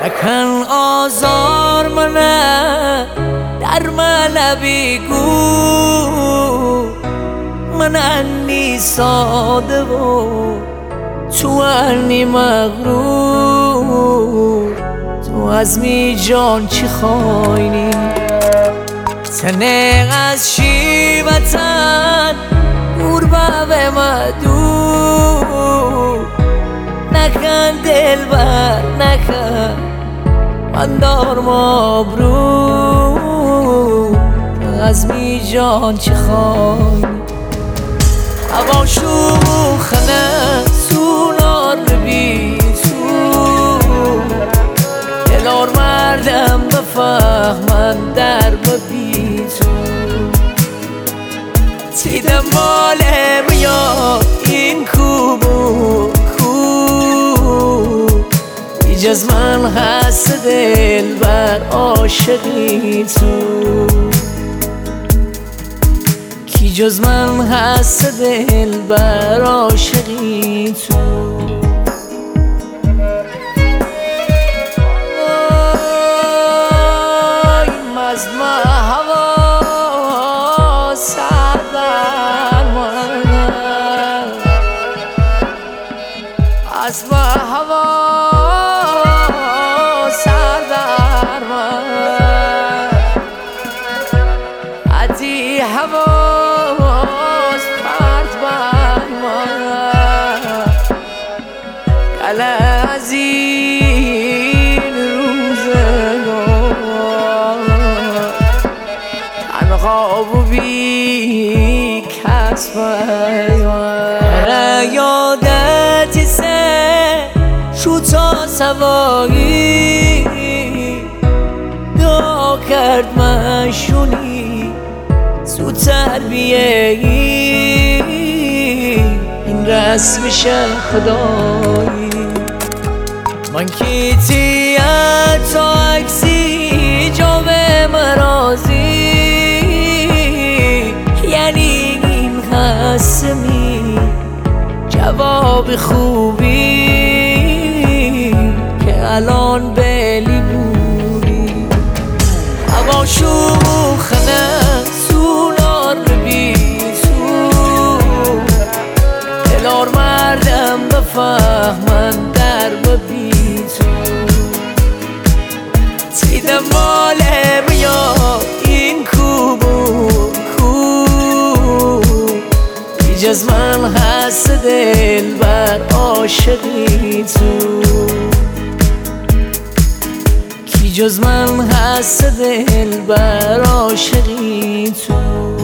نکن آزار منه در من بیگو من انی ساده و تو انی مغرور تو از می جان چی خواینی تنه از شیوتن گربه به مدور نکن دل بر نکن من دار مبرور از می جان چی خواینی هوا شوخنه سونار بی تو دلار مردم بفهمن در بی تو تیدم مالم یا این کوبو کو ایجاز من هست دل بر عاشقی تو کی جز من هست دل بر عاشقی تو مزمع هوا سردر من مزمع هوا سردر من عدی هوا از این روزگار تنها و بی کس پیوند یادت سه شو تا سوایی دعا کرد من شونی زودتر بیایی این رسمش خدایی من کیتی تا عکسی جا به مرازی یعنی این قسمی جواب خوبی که الان بلی بودی هوا شوخنه سونار بی تو دلار مردم بفهمن در بی تو تیدم مالم یا این کوبو کو ایجاز من هست دل بر عاشقی تو کی جز من هست دل بر عاشقی تو